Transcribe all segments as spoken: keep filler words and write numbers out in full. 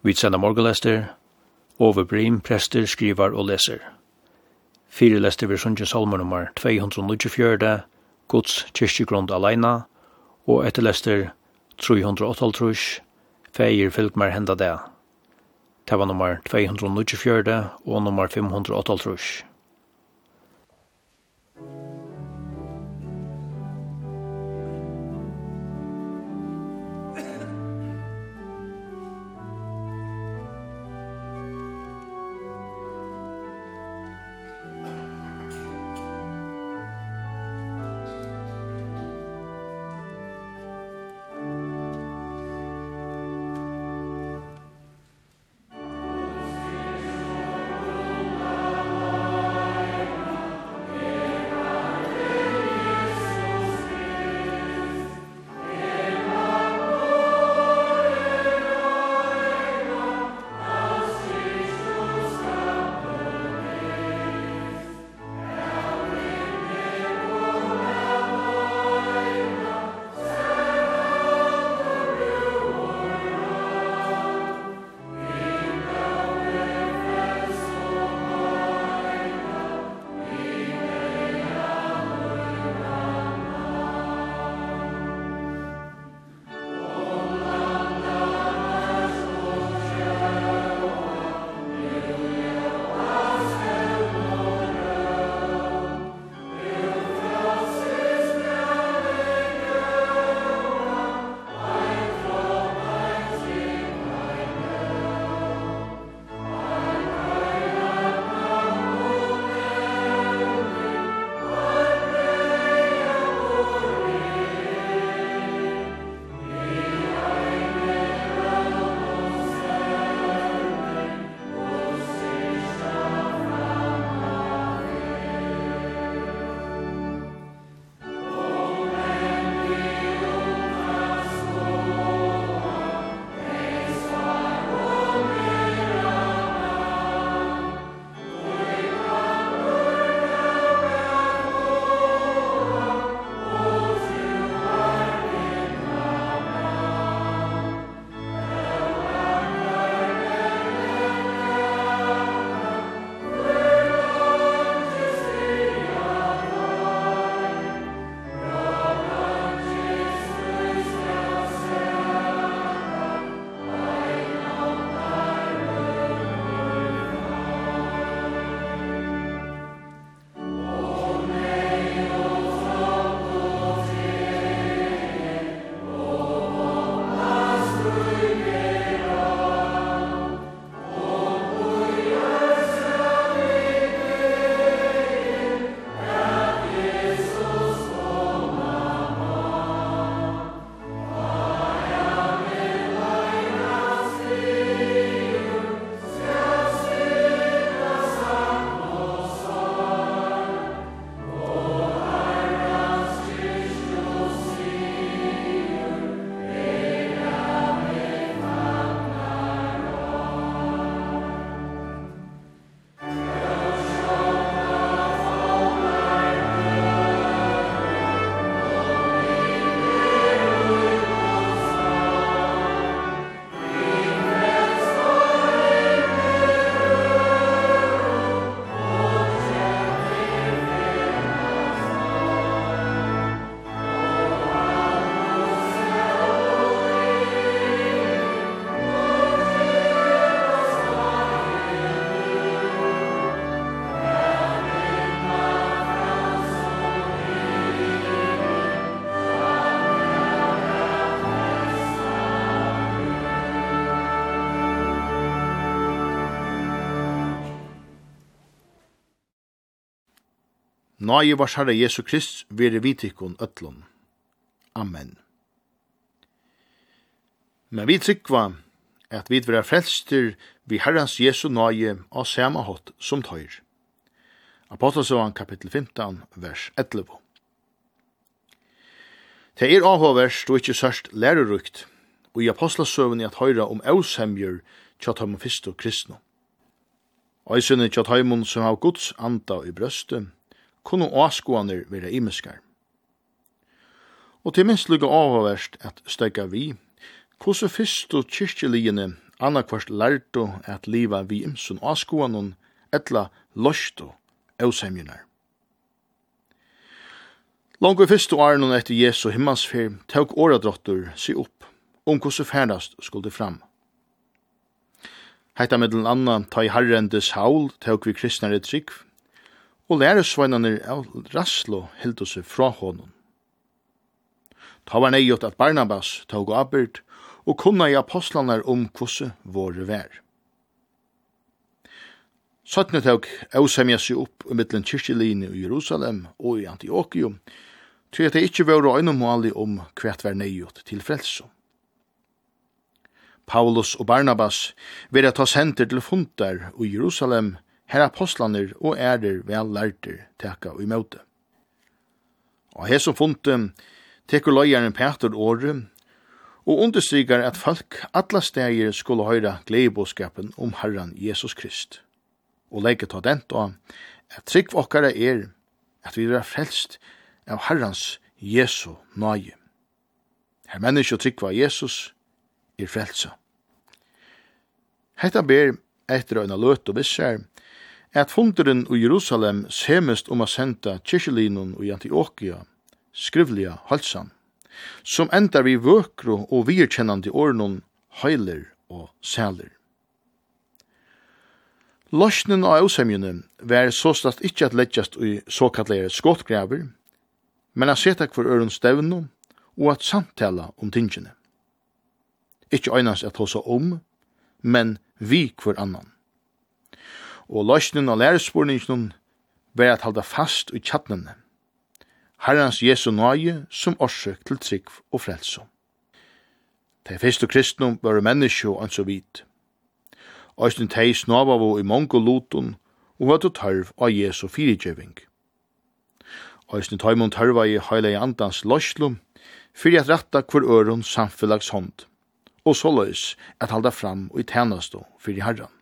Vi sender morgenlester, Ove Brim, prester, skriver og leser. Fire lester vi sunget salmer nummer to hundre og nittifire, Guds kyrkjegrund alene, og etter lester tre hundre og åttiåtte, Feir Fylkmar henda det. Det var nummer to hundre og nittifire og nummer fem hundre og åttiåtte. Nøye vars Herre Jesu Krist vere vitikon ötlun. Amen. Men vi tryggva at vi vera frelster vi Herrans Jesu nøye og samme hot som tøyr. Apostlesøvan kapittel femton, vers elleve. Det er avhåverst og ikke sørst lærerukt, og i apostlesøven i at høyra om aushemjer tjathamon fyrstu kristne. Øysene tjathamon som har Guds anda i brøstet, kunne avskoaner være imeskar. Og til minst lukka avhåverst at støyka vi, hvordan fyrstu kyrkjeliene annarkvart lærto at liva vi imsun avskoanon, etla losto ausemjunar. Langt i fyrste åren etter Jesu himmelsfyr tåg åradrottur seg opp om hvordan ferdast skulle fram. Heita middelen annan ta i herrendes haul tåg vi kristnare trygg, og læresveinane av Raslo hildu seg fra honom. Ta var neiot at Barnabas tåg avbyrd og kunna i apostlanar om hvordan våre vær. Sattne tåg avsemja seg opp i middelen kyrkjeline i Jerusalem og i Antiochium, til at det ikkje var øynemålig om hvert var neiot til frelso. Paulus og Barnabas vil ta senter til funtar i Jerusalem, her apostlaner og ærer vel lærter teka i møte. Og her som funte teker løyeren Peter åre, og understryker at folk alle steder skulle høre gledebåskapen om Herren Jesus Krist. Og legge ta den da, at trygg okkara er at vi er frelst av Herrens Jesu nøye. Her menneske trygg var Jesus er frelsa. Hetta ber etter øyne løt og visser at funderen i Jerusalem semest om å senda kyrkjelinon i Antiochia skrivliga halsan, som endar vi vøkro og virkjennande årnon heiler og sæler. Løsnen av ausemjene var såstast ikkje at leggjast i såkallere skottgraver, men a seta kvar øren stevno og at samtala om tingene. Ikkje øynans at hosa om, men vi kvar annan. Og løsnen av lærespurningen var at halda fast i tjatnene. Herrens Jesu nøye som årsøk til trygg og frelso. De første kristne var menneske og anså vidt. Øysten tei snavavo i mongoloton og hadde tørv av Jesu fyrirgjøving. Øysten taimon tørva i heilige andans løslum fyrir at retta hver øron samfellags hånd, og såleis at halda fram og i tjenestå fyrir Herren.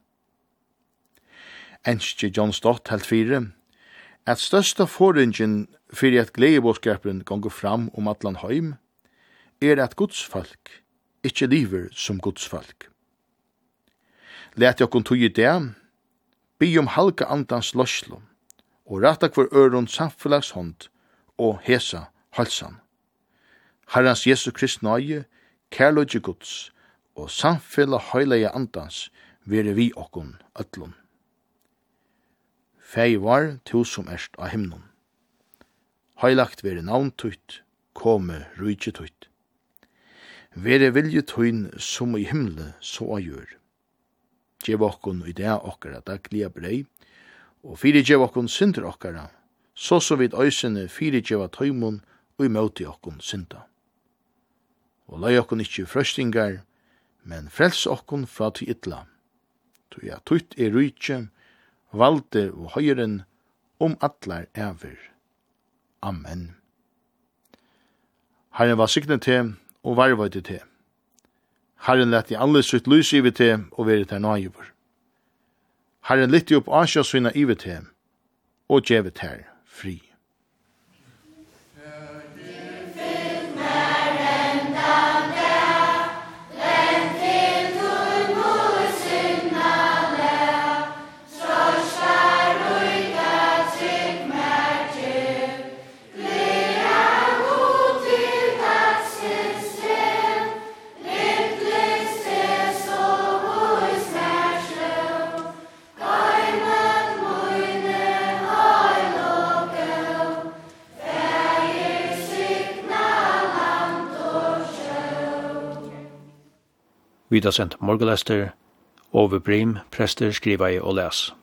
Enskje John Stott helt fire, at størsta forringen fyrir at gledebåskapen gonger fram om atlan heim, er at Guds folk ikkje lever som Guds folk. Læt jokkon tog i det, by om halka andans løslum, og rata hver øron samfellags hånd, og hesa halsan. Herrens Jesu Krist nøye, kærløgje Guds, og samfella høyleie andans, vere vi okkon ötlun. Fei var to som erst av himnon. Høylagt vere navn tutt, kome rujtje tutt. Vere vilje tuin som i himle så a gjør. Gjev okkon i det okkara daglige brei, og fyrir gjev okkon synder okkara, så så vid øysene fyrir gjeva tøymon og i møte okkon synda. Og løy okkon ikkje frøstingar, men frels okkon fra til ytla. Tøy at tutt er rujtje, valde og høyren om atlar ever. Amen. Herren var signet til og varvøyde til. Herren lett i alle sitt lys ivet til og være til nøyver. Herren litt opp asjåsvinna ivet til og djevet her fri. Vi har sendt morgenlester, Ove Brim, prester, skriva i og les.